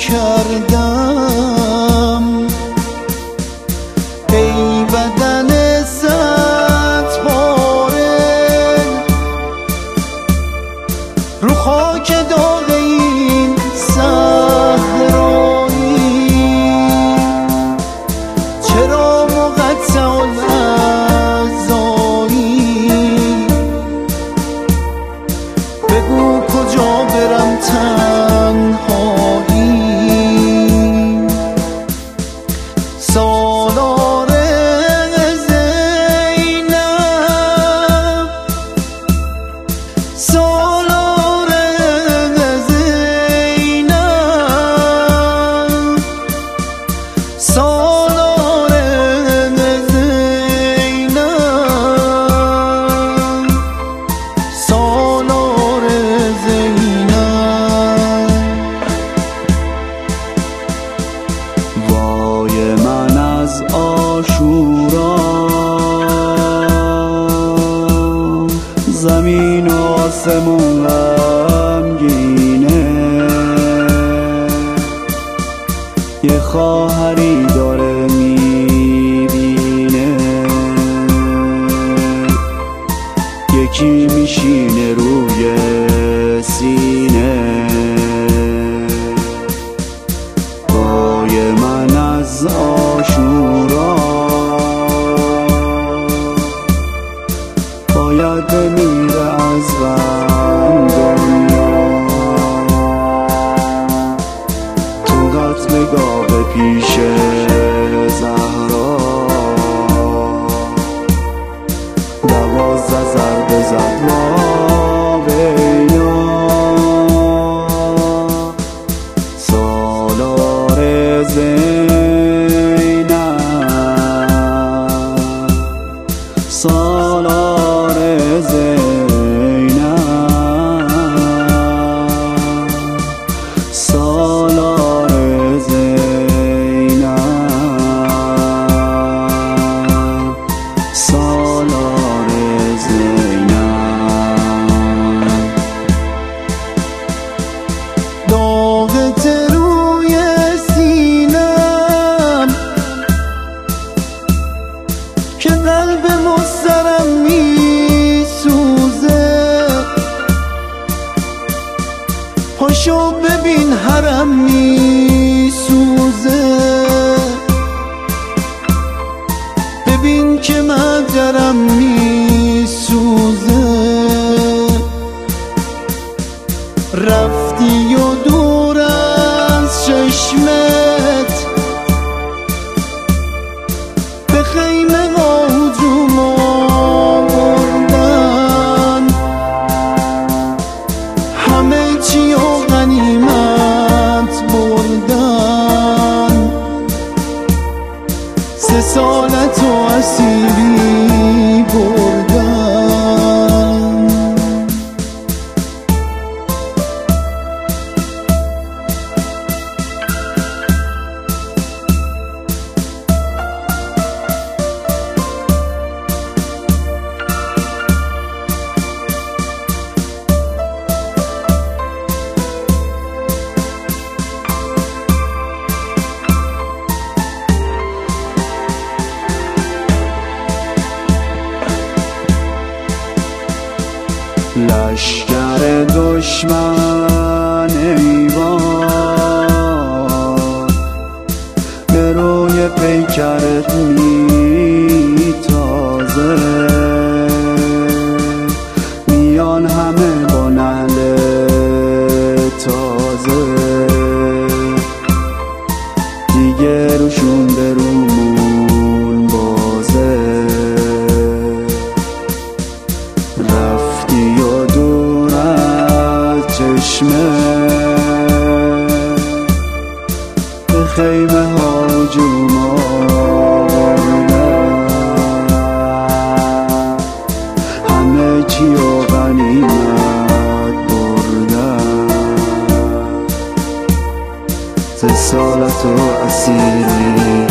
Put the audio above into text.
کردم. ای بدن صد پاره رو خاک داغ این صحرایی، چرا مقطع الاعضایی؟ بگو کجا برم تنهایی؟ سالار زینب، سالار زینب، سالار زینب، سالار زینب. وای من از عاشورا، زمین و آسمون غمگینه. یه خواهری داره میبینه، یکی میشینه روی سینه. وای من از عاشورا، باید بمیره از غم دنیا. تو قتل گاو پیش زهرا، 12 ضربه زد ما بینا. سالار زینب، سالار زینب، سالار زینب، سالار زینب. داغت روی سینم که قلب مسترم میسوزه. پاشو ببین حرم میسوزه، ببین که مجرم میسوزه. رفتی و دور از چشمت به خیمه ها هجوم آوردن، همه چی و غنیمت بردن. 3 سالت و اسیری بردن. لشکر دشمن ایوان به روی پیکرت میتازه. میان همه با نعل تازه، دیگه روشون به رومون بازه. رفتی و دور از چشمه به خیمه ها هجوم آوردن، همه چی و غنیمت بردن. 3 سالت و اسیری